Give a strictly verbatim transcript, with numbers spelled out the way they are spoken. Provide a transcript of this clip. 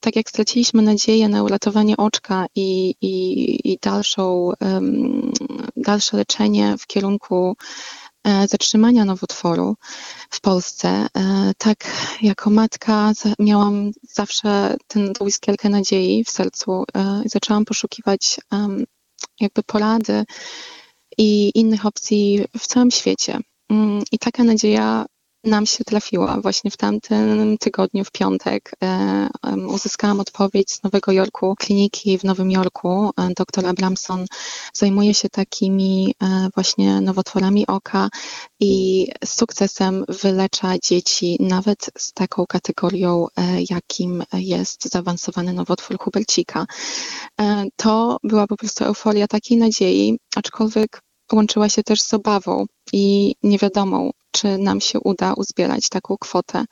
tak jak straciliśmy nadzieję na uratowanie oczka i, i, i dalszą, um, dalsze leczenie w kierunku e, zatrzymania nowotworu w Polsce, e, tak jako matka za, miałam zawsze ten, tą iskierkę nadziei w sercu e, i zaczęłam poszukiwać um, jakby porady i innych opcji w całym świecie. Mm, I taka nadzieja nam się trafiła właśnie w tamtym tygodniu, w piątek. E, um, uzyskałam odpowiedź z Nowego Jorku, kliniki w Nowym Jorku. E, doktor Abramson zajmuje się takimi e, właśnie nowotworami oka i z sukcesem wylecza dzieci nawet z taką kategorią, e, jakim jest zaawansowany nowotwór Hubercika. E, to była po prostu euforia takiej nadziei, aczkolwiek łączyła się też z obawą i niewiadomą, czy nam się uda uzbierać taką kwotę.